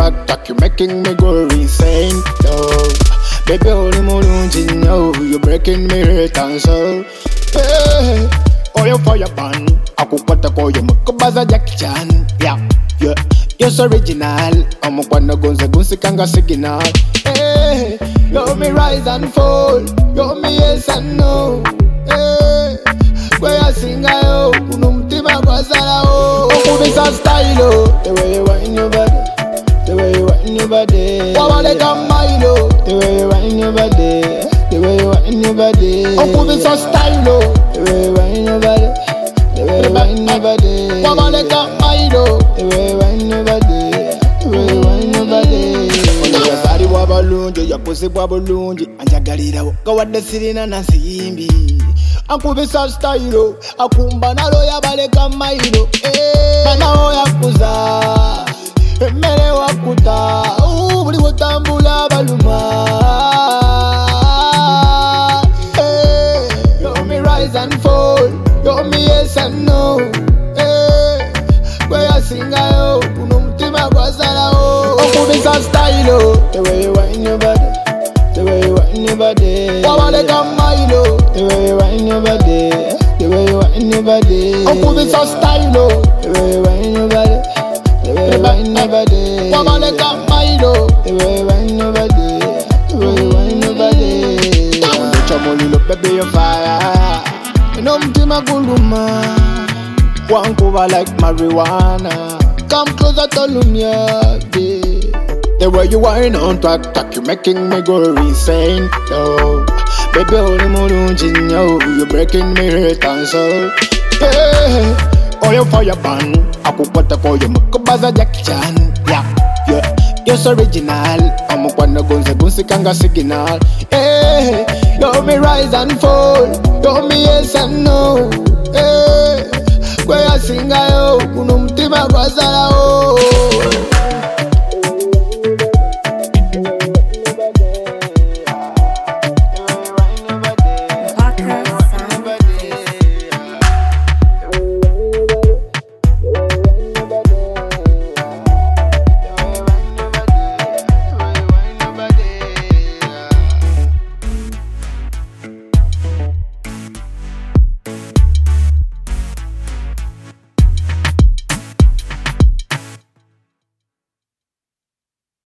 talk, you making me go insane, yo. Baby, only mulunji, yo, you breaking me heart and soul. Hey, oh, you fire pan, akukwata ko you mukubaza Jackie Chan, yeah, yeah. You're so original, I'm gonna gunsi kanga signal. Hey, you me rise and fall, you me yes and no. Hey, where I sing I oh, kunumtima kwa sala oh. Oh, this a style oh, the way you wind your body, the way you wind your body. Wama like a Milo, the way you wind your body, the way you wind your body. Oh, this a style oh, the way you wind your body, the way you wind your body. Wama like a Milo, the way you wind your body, the way you wind your body. Your body wabalunje, your pussy wabalunje, anjagalira kawadde sirina na simbi. Ankubisa style, akumba nalo yabaleka mailo. Mana oyakuza, emmere wakuta, buli wotambula baluma. You me rise and fall, you me yes and no. Where I sing I oh, kunumtima kwa sala oh. Ankubisa style, the way you wind your body, the way you wind your body. Wabaleka mailo, the way you wind your body, the way you wind your body. Ankubisa style, the way you wind your body, the way you wind your body. Wabaleka mailo, the way you wind your body, the way you wind your body. Chamolilo baby you fire, nomtima kuluma. Wankuva like marijuana. Come closer to Lumia, the way you whine on talk, you making me go insane, yo. Baby, only mulunji, yo, you breaking me heart and soul. Hey, oh, you fire pan, akukwata ko you mukubaza Jackie Chan, yeah, yeah. You're so original, I'm gonna gunsi kanga signal. Hey, you me rise and fall, you me yes and no. Hey, where I sing I oh, kunumtima kwa sala oh.